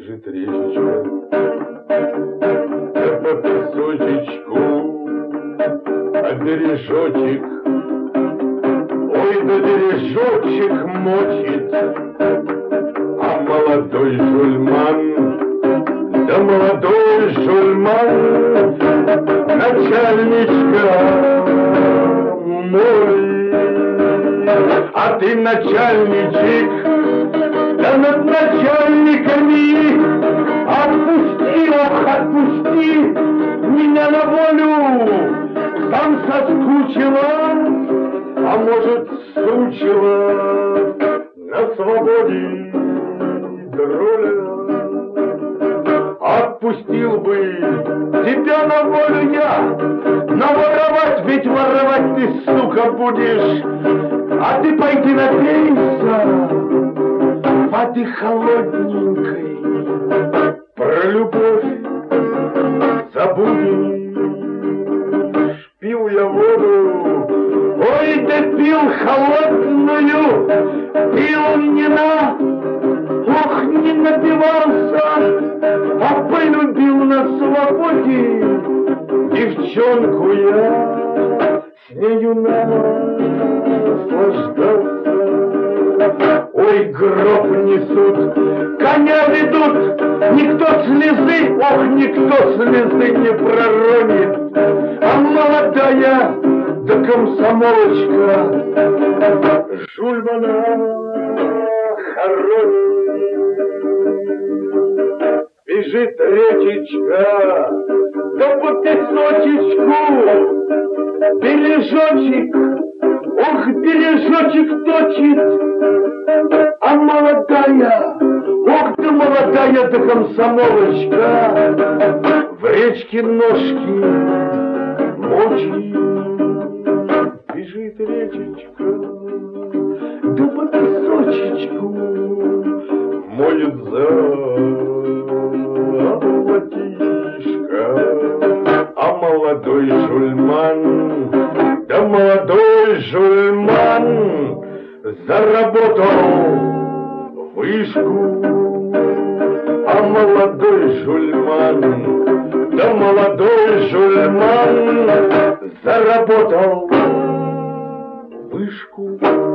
Бежит речечка, да по песочечку, а бережочек, ой, да бережочек мочит, а молодой жульман, да молодой жульман, начальничка мой, а ты начальничек, да над начальниками отпусти, ох, отпусти меня на волю, там соскучила, а может сучила на свободе дроля. Отпустил бы тебя на волю я, но воровать ведь воровать ты, сука, будешь, а ты пойди напейся воды холодненькой, про любовь забудешь. Пил я воду, ой, да пил холодную, пил не на, ох, не напивался, а полюбил на свободе девчонку я, с нею наслаждался. Ой, гроб несут, коня ведут, никто слезы, ох, никто слезы не проронит, а молодая да комсомолочка жульмана хоронит. Бежит речечка, да по песочечку, бережочек, ох, бережочек точит, а молодая, ох, да молодая да комсомолочка в речке ножки мочит. Бежит речечка, да по песочечку моет золотишко, а молодой жульман, да молодой жульман заработал вышку, а молодой жульман, да молодой жульман заработал вышку.